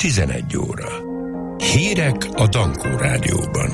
11 óra. Hírek a Dankó Rádióban.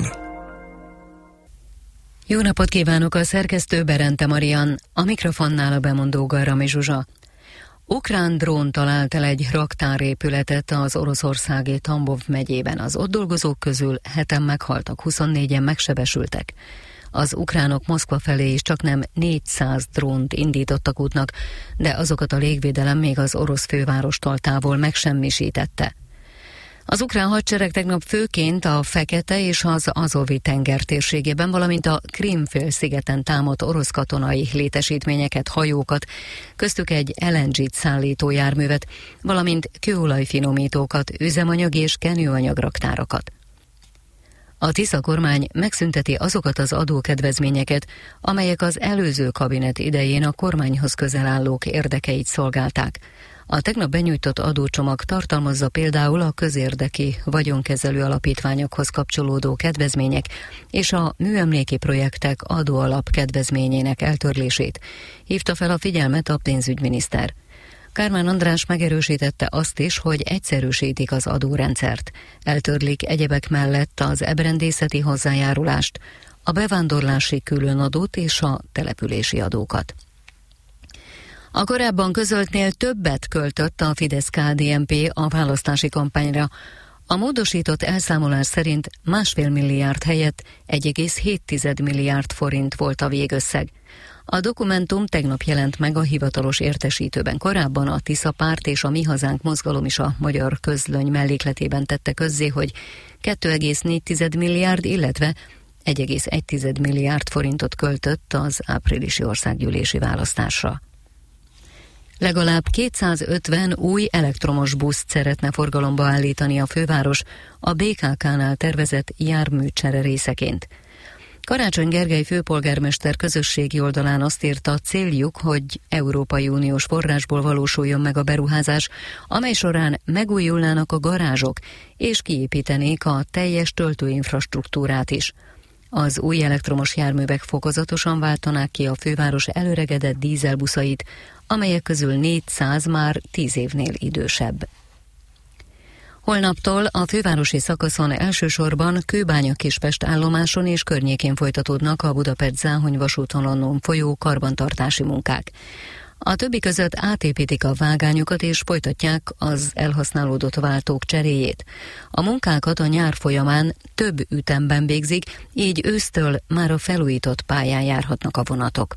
Jó napot kívánok, a szerkesztő Berente Marian, a mikrofonnál a bemondó Garami Zsuzsa. Ukrán drón talált el egy raktárépületet az oroszországi Tambov megyében. Az ott dolgozók közül 7-en meghaltak, 24-en megsebesültek. Az ukránok Moszkva felé is csaknem 400 drónt indítottak útnak, de azokat a légvédelem még az orosz fővárostól távol megsemmisítette. Az ukrán hadsereg tegnap főként a Fekete és az Azovi tenger térségében, valamint a Krím-félszigeten támadt orosz katonai létesítményeket, hajókat, köztük egy LNG-t szállító járművet, valamint kőolajfinomítókat, üzemanyag és kenőanyagraktárakat. A Tisza kormány megszünteti azokat az adókedvezményeket, amelyek az előző kabinet idején a kormányhoz közel állók érdekeit szolgálták. A tegnap benyújtott adócsomag tartalmazza például a közérdeki vagyonkezelő alapítványokhoz kapcsolódó kedvezmények és a műemléki projektek adóalap kedvezményének eltörlését. Hívta fel a figyelmet a pénzügyminiszter. Kármán András megerősítette azt is, hogy egyszerűsítik az adórendszert. Eltörlik egyebek mellett az ebrendészeti hozzájárulást, a bevándorlási különadót és a települési adókat. A korábban közöltnél többet költött a Fidesz-KDNP a választási kampányra. A módosított elszámolás szerint 1,5 milliárd helyett 1,7 milliárd forint volt a végösszeg. A dokumentum tegnap jelent meg a hivatalos értesítőben. Korábban a Tisza Párt és a Mi Hazánk mozgalom is a Magyar Közlöny mellékletében tette közzé, hogy 2,4 milliárd, illetve 1,1 milliárd forintot költött az áprilisi országgyűlési választásra. Legalább 250 új elektromos buszt szeretne forgalomba állítani a főváros a BKK-nál tervezett járműcsere részeként. Karácsony Gergely főpolgármester közösségi oldalán azt írta, céljuk, hogy Európai Uniós forrásból valósuljon meg a beruházás, amely során megújulnának a garázsok, és kiépítenék a teljes töltőinfrastruktúrát is. Az új elektromos járművek fokozatosan váltanák ki a főváros előregedett dízelbuszait, amelyek közül 400 már 10 évnél idősebb. Holnaptól a fővárosi szakaszon elsősorban Kőbánya-Kispest állomáson és környékén folytatódnak a Budapest-Záhony vasútvonalon folyó karbantartási munkák. A többi között átépítik a vágányokat és folytatják az elhasználódott váltók cseréjét. A munkákat a nyár folyamán több ütemben végzik, így ősztől már a felújított pályán járhatnak a vonatok.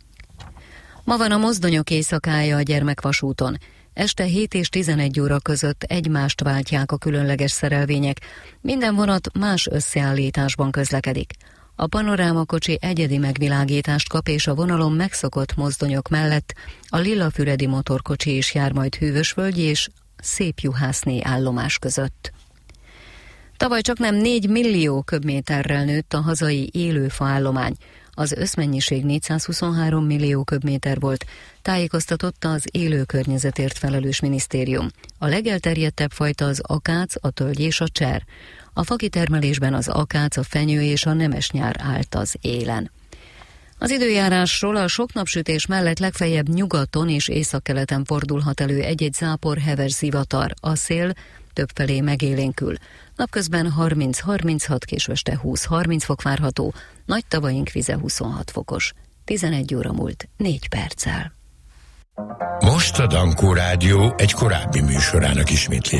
Ma van a mozdonyok éjszakája a Gyermekvasúton. Este 7 és 11 óra között egymást váltják a különleges szerelvények. Minden vonat más összeállításban közlekedik. A panorámakocsi egyedi megvilágítást kap, és a vonalon megszokott mozdonyok mellett a Lillafüredi motorkocsi is jár majd Hűvösvölgy és Szépjuhászné állomás között. Tavaly csaknem 4 millió köbméterrel nőtt a hazai élőfa állomány. Az összmennyiség 423 millió köbméter volt, tájékoztatott az élő környezetért felelős minisztérium. A legelterjedtebb fajta az akác, a tölgy és a cser. A fakitermelésben az akác, a fenyő és a nemesnyár állt az élen. Az időjárásról: a sok napsütés mellett legfeljebb nyugaton és északkeleten fordulhat elő egy-egy zápor, heves zivatar. A szél többfelé megélénkül. Napközben 30-36, késő este 20-30 fok várható, nagy tavaink vize 26 fokos. 11 óra múlt 4 perccel. Most a Dankó Rádió egy korábbi műsorának ismétlés